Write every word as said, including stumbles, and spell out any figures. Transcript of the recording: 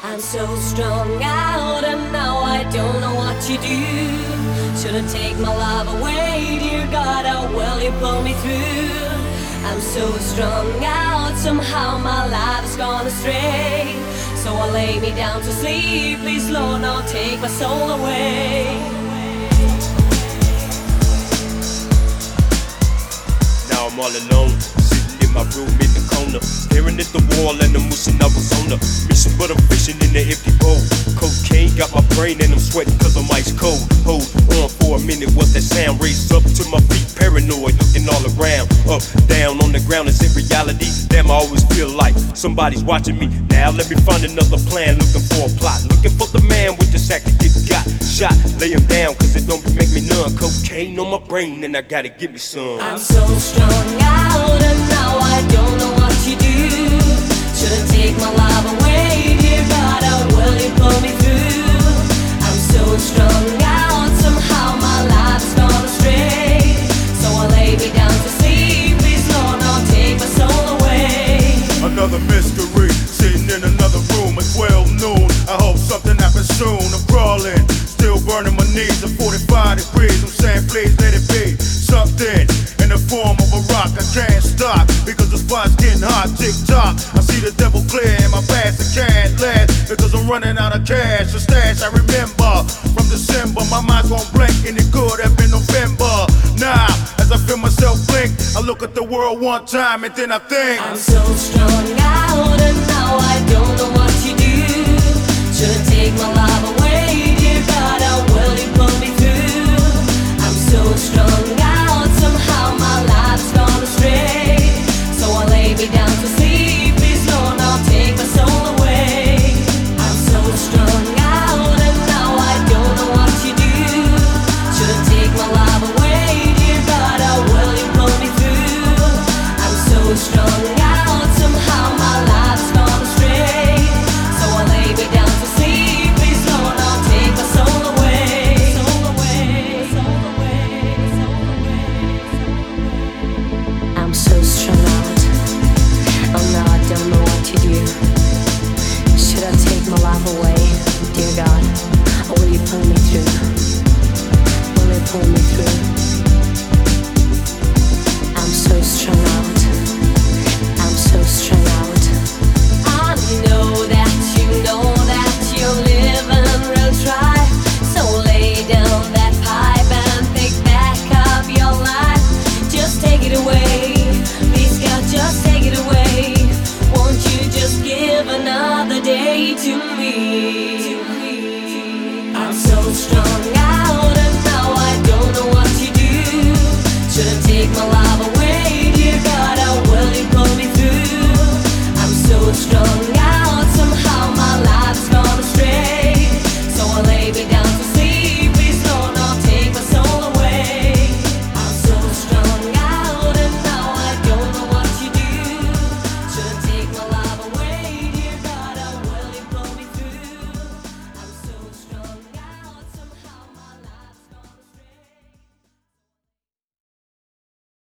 I'm so strung out and now I don't know what to do. Should I take my love away? Dear God, how will you pull me through? I'm so strung out, somehow my life has gone astray. So I lay me down to sleep, please Lord, now take my soul away. Now I'm all alone, sitting in my room in the corner, staring at the wall and I'm wishing I was on a mission, but I'm fishing in the empty bowl. Cocaine got my brain and I'm sweating cause I'm ice cold. Hold on for a minute, what's that sound? Raised up to my feet, paranoid, looking all around. Up, down, on the ground, is it reality? Damn, I always feel like somebody's watching me. Now let me find another plan, looking for a plot, looking for the man with the sack that get got shot. Lay him down cause it don't make me numb. Cocaine on my brain and I gotta give me some. I'm so strung out and now I don't know what to do. Should I take my love away? Dear God, how will you pull me through? I'm so strung out, somehow my life's gone astray. So I lay me down to sleep, please Lord, now take my soul away. Another mystery, sitting in another room at twelve noon. I hope something happens soon. I'm crawling, still burning my knees at forty-five degrees. I'm saying please let it be something in the form of a rock. I can't stop because the spot's getting hot. Tick tock, I see the devil clear in my past. I can't last because I'm running out of cash. The stash I remember from December. My mind's gon' blank and it could have been November. Now, as I feel myself blink, I look at the world one time and then I think I'm so strung out and now I don't know what to do. Should I take my love away? Dear God, how will you pull me through? I'm so strung out, somehow my life's gone astray. So I lay me down to sleep, please Lord, now take my soul away. I'm so strung out and now I don't know what to do. Should I take my love away? Dear God, how will you pull me through? I'm so strung out, somehow my life's gone astray. So I lay me down to sleep, please Lord, now take my soul away. Soul away, soul away, soul away. I'm so strung out, oh now I don't know what to do. Should I take my life away? Dear God, or will you pull me through? Will you pull me through? I'm so strung out, I'm so strung out. I know that you know that you're living real try. So lay down that pipe and pick back up your life. Just take it away, please God, just take it away. Won't you just give another day to me?